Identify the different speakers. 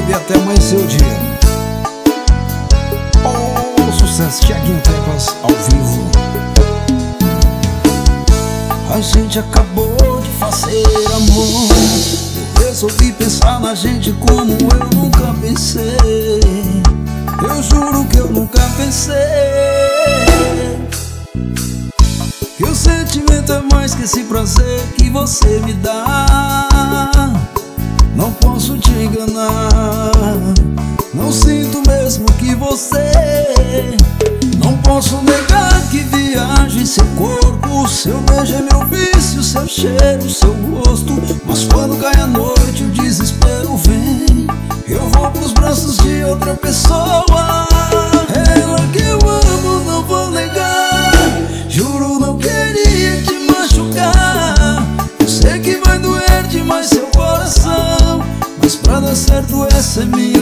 Speaker 1: baby, até amanhecer o dia. Oh, sucesso, Thiaguinho Teclas, ao vivo. A gente acabou de fazer amor. Eu resolvi pensar na gente como eu nunca pensei. Eu juro que eu nunca pensei que o sentimento é mais que esse prazer que você me dá. Não posso te enganar, não sinto mesmo que você. Não posso negar que viajo em seu corpo. Seu beijo é meu vício, seu cheiro, seu gosto. Mas quando cai a noite o desespero vem. Eu vou pros braços de outra pessoa. Ela que eu amo, não vou negar. Juro, não queria te machucar. Eu sei que vai doer demais seu coração, mas pra dar certo essa é minha